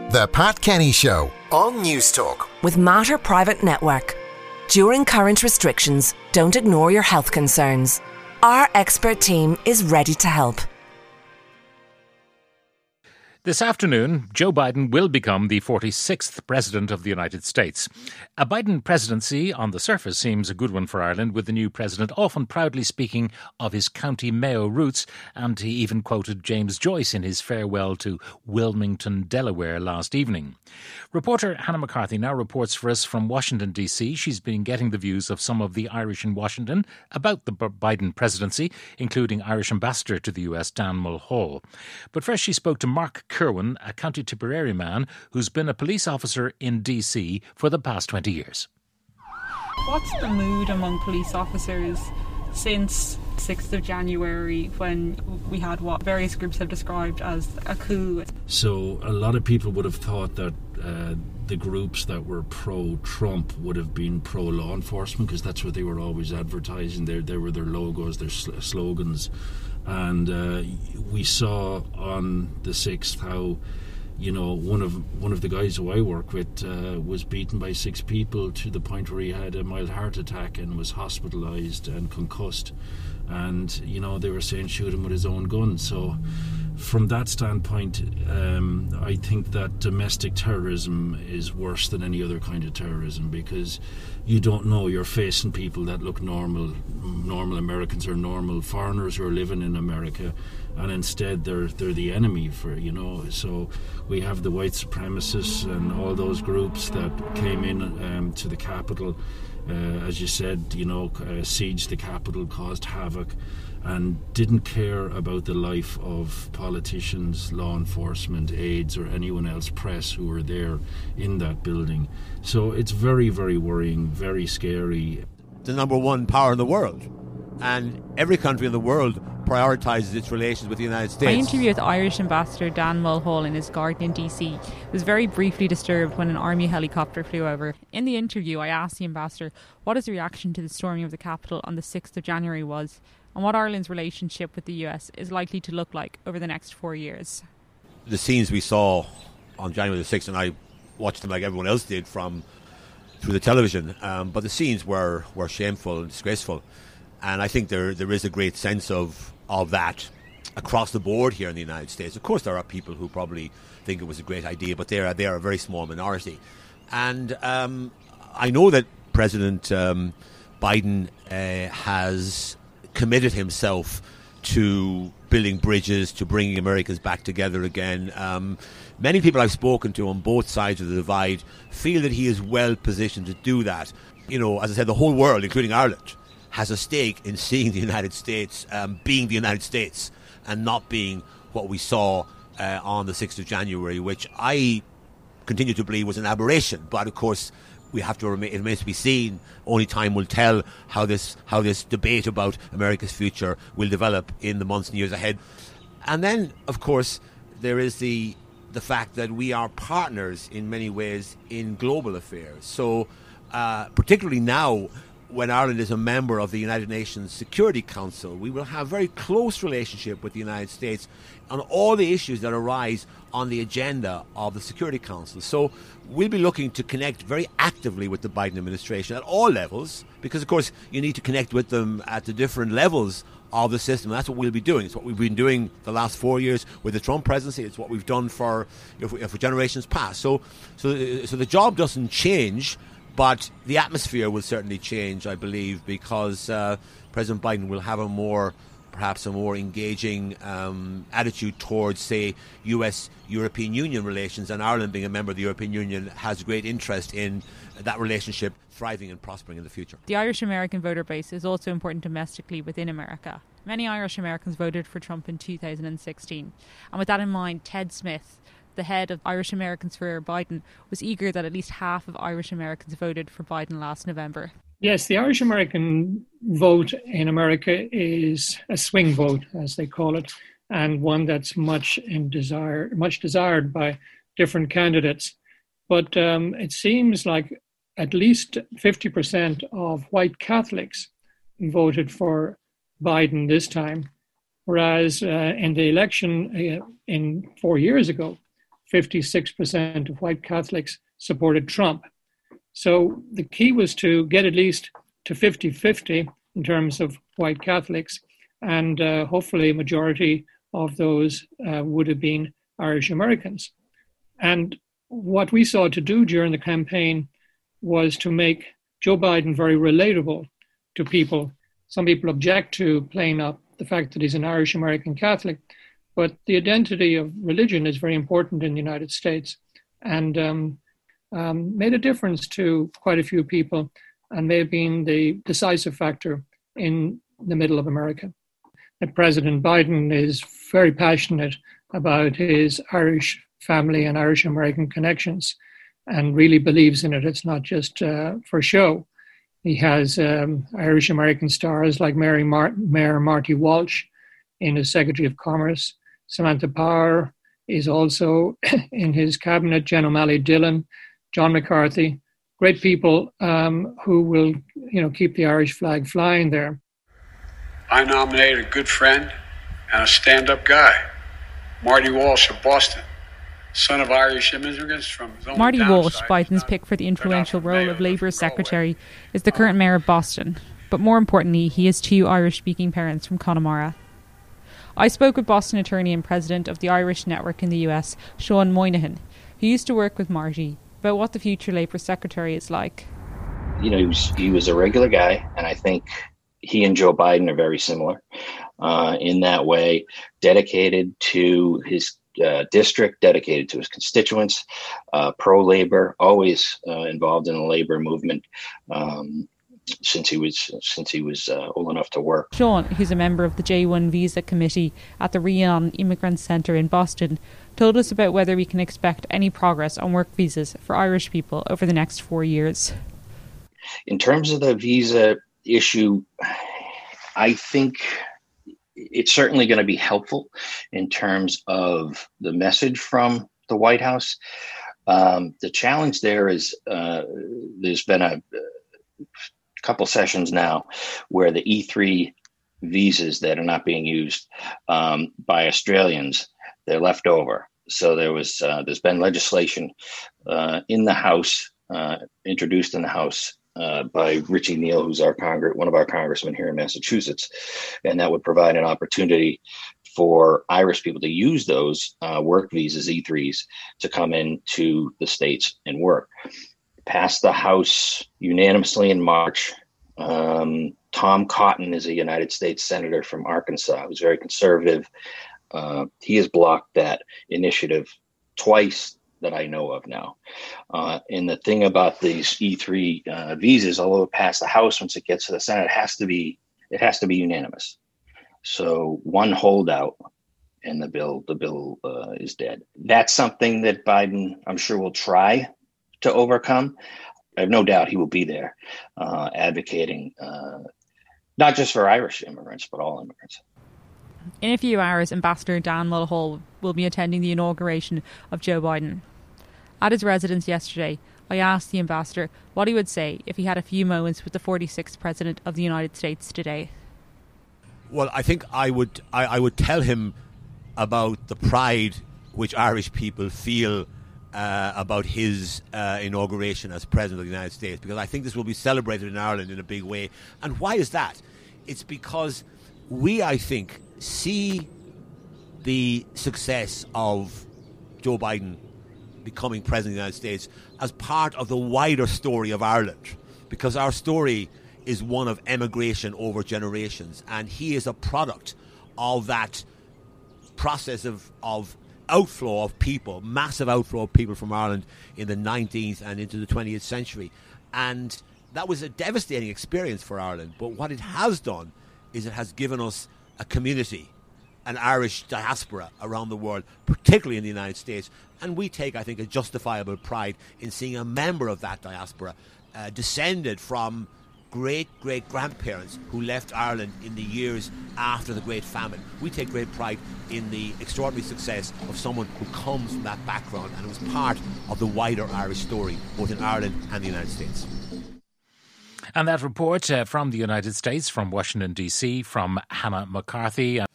The Pat Kenny Show on News Talk. With Mater Private Network. During current restrictions, don't ignore your health concerns. Our expert team is ready to help. This afternoon, Joe Biden will become the 46th President of the United States. A Biden presidency on the surface seems a good one for Ireland, with the new president often proudly speaking of his County Mayo roots, and he even quoted James Joyce in his farewell to Wilmington, Delaware last evening. Reporter Hannah McCarthy now reports for us from Washington, D.C. She's been getting the views of some of the Irish in Washington about the Biden presidency, including Irish Ambassador to the US, Dan Mulhall. But first she spoke to Mark Kerwin, a County Tipperary man who's been a police officer in DC for the past 20 years. What's the mood among police officers since 6th of January, when we had what various groups have described as a coup? So a lot of people would have thought that the groups that were pro-Trump would have been pro-law enforcement, because that's what they were always advertising. There were their logos, their slogans. And we saw on the 6th how, you know, one of the guys who I work with was beaten by 6 people to the point where he had a mild heart attack and was hospitalised and concussed. And, you know, they were saying shoot him with his own gun. So from that standpoint, I think that domestic terrorism is worse than any other kind of terrorism, because you don't know, you're facing people that look normal Americans or normal foreigners who are living in America, and instead they're the enemy for, you know. So we have the white supremacists and all those groups that came in to the Capitol, as you said, you know, sieged the Capitol, caused havoc, and didn't care about the life of politicians, law enforcement, aides, or anyone else, press, who were there in that building. So it's very, very worrying, very scary. The number one power in the world, and every country in the world prioritises its relations with the United States. My interview with Irish Ambassador Dan Mulhall in his garden in DC was very briefly disturbed when an army helicopter flew over. In the interview, I asked the ambassador what his reaction to the storming of the Capitol on the 6th of January was, and what Ireland's relationship with the US is likely to look like over the next 4 years. The scenes we saw on January the 6th, and I watched them like everyone else did through the television, but the scenes were shameful and disgraceful. And I think there is a great sense of that across the board here in the United States. Of course, there are people who probably think it was a great idea, but they are a very small minority. And I know that President Biden has committed himself to building bridges, to bringing Americans back together again. Many people I've spoken to on both sides of the divide feel that he is well positioned to do that. You know, as I said, the whole world, including Ireland, has a stake in seeing the United States being the United States and not being what we saw on the 6th of January, which I continue to believe was an aberration. But of course, we have to it remains to be seen. Only time will tell how this debate about America's future will develop in the months and years ahead. And then, of course, there is the fact that we are partners in many ways in global affairs. So, particularly now, when Ireland is a member of the United Nations Security Council, we will have a very close relationship with the United States on all the issues that arise on the agenda of the Security Council. So we'll be looking to connect very actively with the Biden administration at all levels, because, of course, you need to connect with them at the different levels of the system. That's what we'll be doing. It's what we've been doing the last 4 years with the Trump presidency. It's what we've done for generations past. So the job doesn't change, but the atmosphere will certainly change, I believe, because President Biden will have perhaps a more engaging attitude towards, say, US-European Union relations, and Ireland, being a member of the European Union, has great interest in that relationship thriving and prospering in the future. The Irish-American voter base is also important domestically within America. Many Irish Americans voted for Trump in 2016. And with that in mind, Ted Smith, the head of Irish Americans for Biden, was eager that at least half of Irish Americans voted for Biden last November. Yes, the Irish American vote in America is a swing vote, as they call it, and one that's much desired by different candidates. But it seems like at least 50% of white Catholics voted for Biden this time, whereas in the election in 4 years ago, 56% of white Catholics supported Trump. So the key was to get at least to 50-50 in terms of white Catholics, and hopefully a majority of those would have been Irish Americans. And what we sought to do during the campaign was to make Joe Biden very relatable to people. Some people object to playing up the fact that he's an Irish American Catholic, but the identity of religion is very important in the United States, and made a difference to quite a few people, and may have been the decisive factor in the middle of America. And President Biden is very passionate about his Irish family and Irish American connections, and really believes in it. It's not just for show. He has Irish American stars like Mayor Marty Walsh in as Secretary of Commerce. Samantha Power is also in his cabinet. Jen O'Malley Dillon, John McCarthy, great people who will, keep the Irish flag flying there. I nominate a good friend and a stand-up guy, Marty Walsh of Boston, son of Irish immigrants from his own Marty Walsh, downside. Biden's pick for the influential role of Labour's secretary, is the current mayor of Boston. But more importantly, he has 2 Irish-speaking parents from Connemara. I spoke with Boston attorney and president of the Irish Network in the US, Sean Moynihan, who used to work with Marty, about what the future Labour secretary is like. He was a regular guy, and I think he and Joe Biden are very similar in that way, dedicated to his district, dedicated to his constituents, pro-labor, always involved in the labor movement since he was old enough to work. Sean, who's a member of the J1 Visa Committee at the Rion Immigrant Centre in Boston, told us about whether we can expect any progress on work visas for Irish people over the next 4 years. In terms of the visa issue, I think it's certainly going to be helpful in terms of the message from the White House. The challenge there is there's been a couple sessions now where the E3 visas that are not being used by Australians, they're left over. So there's been legislation in the House, introduced in the House by Richie Neal, who's one of our congressmen here in Massachusetts, and that would provide an opportunity for Irish people to use those work visas, E3s, to come into the States and work. Passed the House unanimously in March. Tom Cotton is a United States Senator from Arkansas who's very conservative. He has blocked that initiative twice that I know of now. And the thing about these E3 visas, although it passed the House, once it gets to the Senate, it has to be unanimous. So one holdout and the bill is dead. That's something that Biden, I'm sure, will try to overcome. I have no doubt he will be there advocating not just for Irish immigrants, but all immigrants. In a few hours, Ambassador Dan Mulhall will be attending the inauguration of Joe Biden. At his residence yesterday, I asked the ambassador what he would say if he had a few moments with the 46th President of the United States today. Well, I think I would tell him about the pride which Irish people feel about his inauguration as President of the United States, because I think this will be celebrated in Ireland in a big way. And why is that? It's because we, I think, see the success of Joe Biden becoming President of the United States as part of the wider story of Ireland, because our story is one of emigration over generations, and he is a product of that process of outflow of people, massive outflow of people from Ireland in the 19th and into the 20th century. And that was a devastating experience for Ireland. But what it has done is it has given us a community, an Irish diaspora around the world, particularly in the United States. And we take, I think, a justifiable pride in seeing a member of that diaspora descended from great-great-grandparents who left Ireland in the years after the Great Famine. We take great pride in the extraordinary success of someone who comes from that background and who was part of the wider Irish story, both in Ireland and the United States. And that report from the United States, from Washington, D.C., from Hannah McCarthy.